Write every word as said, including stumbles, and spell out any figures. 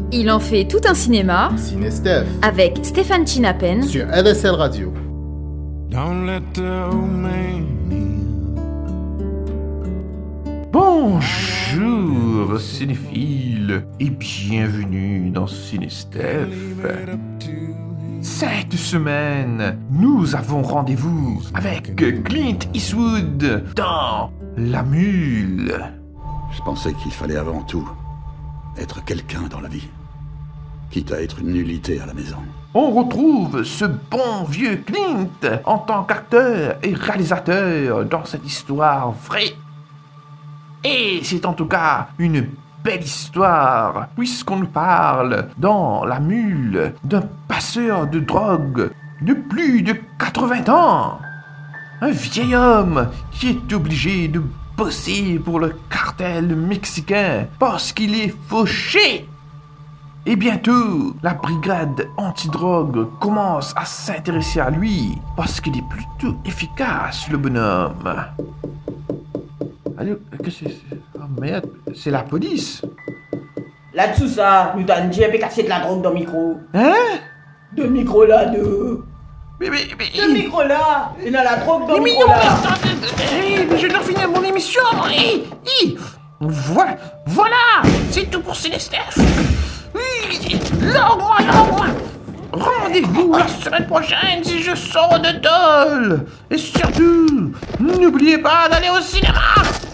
Il en fait tout un cinéma Ciné Steph avec Stéphane Chinapen sur L S L Radio. Don't let the old man in. Bonjour cinéphiles et bienvenue dans Ciné Steph. Cette semaine, nous avons rendez-vous avec Clint Eastwood dans La Mule. Je pensais qu'il fallait avant tout être quelqu'un dans la vie, quitte à être une nullité à la maison. On retrouve ce bon vieux Clint en tant qu'acteur et réalisateur dans cette histoire vraie. Et c'est en tout cas une belle histoire, puisqu'on nous parle dans La Mule d'un passeur de drogue de plus de quatre-vingts ans. Un vieil homme qui est obligé de bosser pour le cartel mexicain parce qu'il est fauché. Et bientôt, la brigade antidrogue commence à s'intéresser à lui parce qu'il est plutôt efficace, le bonhomme. Allez, qu'est-ce que c'est? Oh merde, c'est la police. Là-dessous, ça, nous t'as dit un peu cassé de la drogue dans le micro. Hein? De micro là, de. Mais, mais, mais... De micro là! Il y a la drogue dans le mais micro non, là! mais, mais je dois finir mon émission. Et, et, voilà, voilà, c'est tout pour Célestef. Oui, lors-moi, lors-moi. Rendez-vous la semaine prochaine si je sors de tôle. Et surtout, n'oubliez pas d'aller au cinéma.